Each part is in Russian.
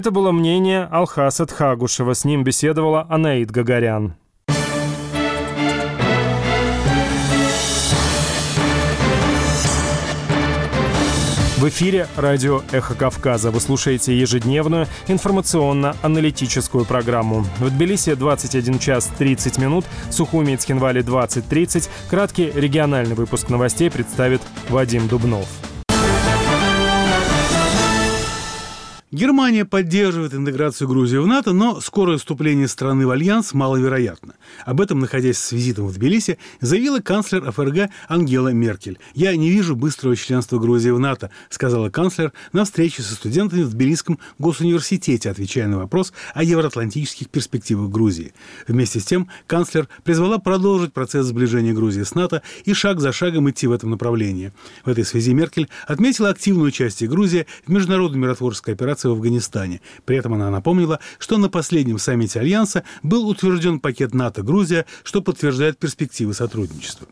Это было мнение Алхаса Тхагушева. С ним беседовала Анаит Гагарян. В эфире радио «Эхо Кавказа». Вы слушаете ежедневную информационно-аналитическую программу. В Тбилиси 21 час 30 минут, Сухуми и Цхинвали 20:30. Краткий региональный выпуск новостей представит Вадим Дубнов. Германия поддерживает интеграцию Грузии в НАТО, но скорое вступление страны в альянс маловероятно. Об этом, находясь с визитом в Тбилиси, заявила канцлер ФРГ Ангела Меркель. «Я не вижу быстрого членства Грузии в НАТО», сказала канцлер на встрече со студентами в Тбилисском госуниверситете, отвечая на вопрос о евроатлантических перспективах Грузии. Вместе с тем канцлер призвала продолжить процесс сближения Грузии с НАТО и шаг за шагом идти в этом направлении. В этой связи Меркель отметила активное участие Грузии в международной миротворческой операции в Афганистане. При этом она напомнила, что на последнем саммите Альянса был утвержден пакет НАТО-Грузия, что подтверждает перспективы сотрудничества.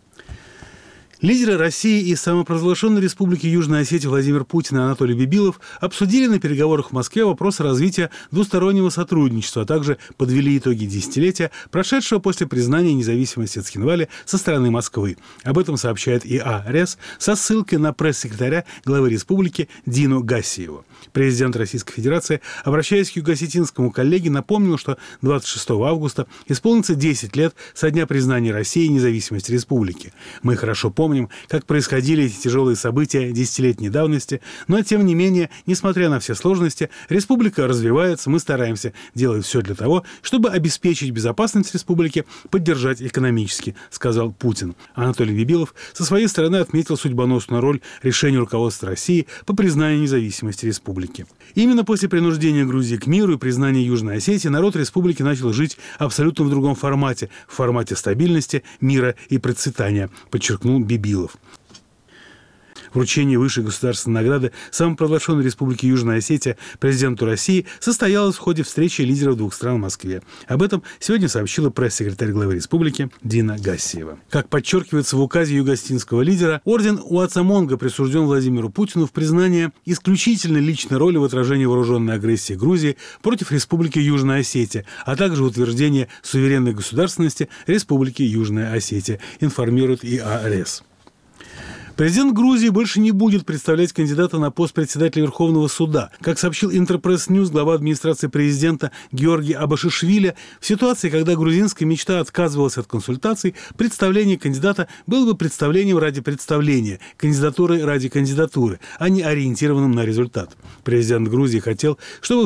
Лидеры России и самопровозглашенной Республики Южная Осетия Владимир Путин и Анатолий Бибилов обсудили на переговорах в Москве вопрос развития двустороннего сотрудничества, а также подвели итоги десятилетия, прошедшего после признания независимости Цхинвали со стороны Москвы. Об этом сообщает ИА РЭС со ссылкой на пресс-секретаря главы республики Дину Гассиеву. Президент Российской Федерации, обращаясь к юго-осетинскому коллеге, напомнил, что 26 августа исполнится 10 лет со дня признания России независимости республики. Мы хорошо помним, как происходили эти тяжелые события десятилетней давности, но, тем не менее, несмотря на все сложности, республика развивается, мы стараемся делать все для того, чтобы обеспечить безопасность республики, поддержать экономически, сказал Путин. Анатолий Бибилов со своей стороны отметил судьбоносную роль решения руководства России по признанию независимости республики. Именно после принуждения Грузии к миру и признания Южной Осетии народ республики начал жить абсолютно в другом формате, в формате стабильности, мира и процветания, подчеркнул Бибилов. Вручение высшей государственной награды самопровозглашенной Республики Южная Осетия президенту России состоялось в ходе встречи лидеров двух стран в Москве. Об этом сегодня сообщила пресс-секретарь главы республики Дина Гассиева. Как подчеркивается в указе юго-осетинского лидера, орден Уацамонга присужден Владимиру Путину в признание исключительной личной роли в отражении вооруженной агрессии Грузии против Республики Южная Осетия, а также утверждение суверенной государственности Республики Южная Осетия, информирует ИА РЭС. Президент Грузии больше не будет представлять кандидата на пост председателя Верховного суда. Как сообщил Интерпресс Ньюс, глава администрации президента Георгий Абашишвили, в ситуации, когда грузинская мечта отказывалась от консультаций, представление кандидата было бы представлением ради представления, кандидатурой ради кандидатуры, а не ориентированным на результат. Президент Грузии хотел, чтобы